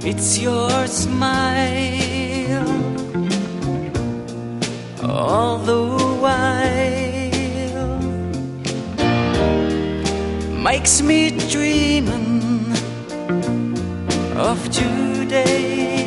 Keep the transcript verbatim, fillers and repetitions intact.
It's your smile all the while makes me dreaming of today.